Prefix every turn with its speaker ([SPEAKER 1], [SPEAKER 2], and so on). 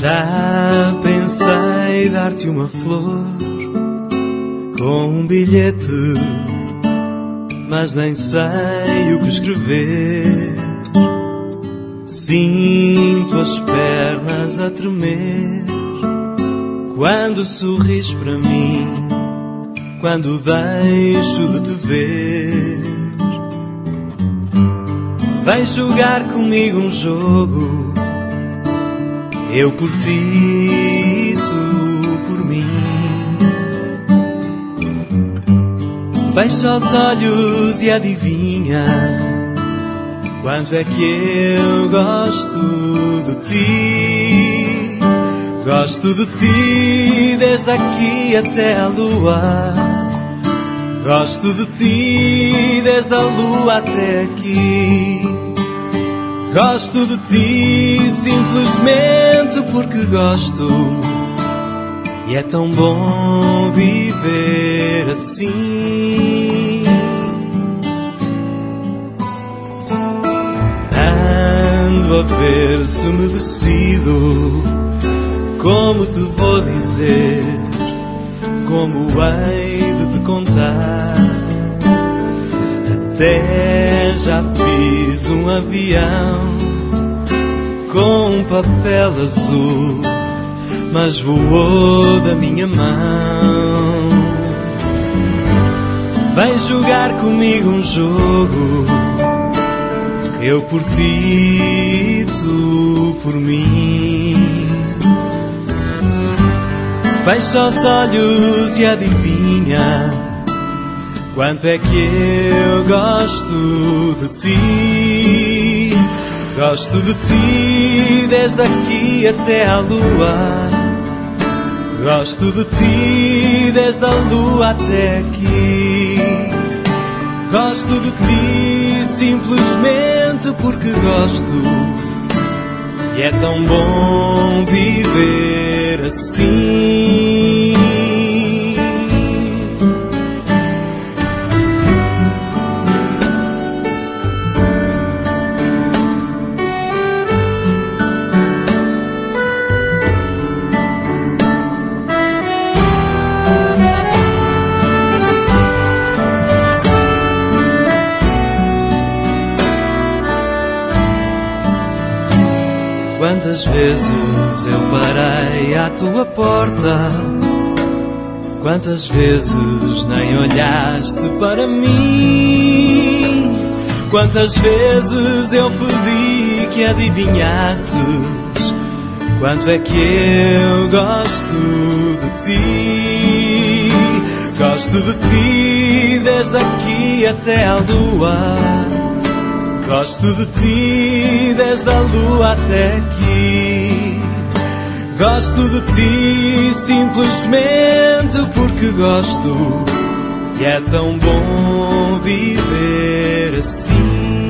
[SPEAKER 1] Já pensei dar-te uma flor com um bilhete, mas nem sei o que escrever. Sinto as pernas a tremer quando sorris para mim, quando deixo de te ver. Vem jogar comigo um jogo, eu por ti, tu por mim. Fecha os olhos e adivinha quanto é que eu gosto de ti. Gosto de ti desde aqui até a lua. Gosto de ti desde a lua até aqui. Gosto de ti simplesmente porque gosto. E é tão bom viver assim. Ando a ver se me decido como te vou dizer, como hei de te contar. Até já fiz um avião com um papel azul, mas voou da minha mão. Vem jogar comigo um jogo, eu por ti, tu por mim. Fecha os olhos e adivinha quanto é que eu gosto de ti. Gosto de ti desde aqui até à lua. Gosto de ti desde a lua até aqui. Gosto de ti simplesmente porque gosto. E é tão bom viver assim. Quantas vezes eu parei à tua porta, quantas vezes nem olhaste para mim, quantas vezes eu pedi que adivinhasses quanto é que eu gosto de ti. Gosto de ti desde aqui até à lua. Gosto de ti desde a lua até aqui. Gosto de ti simplesmente porque gosto. E é tão bom viver assim.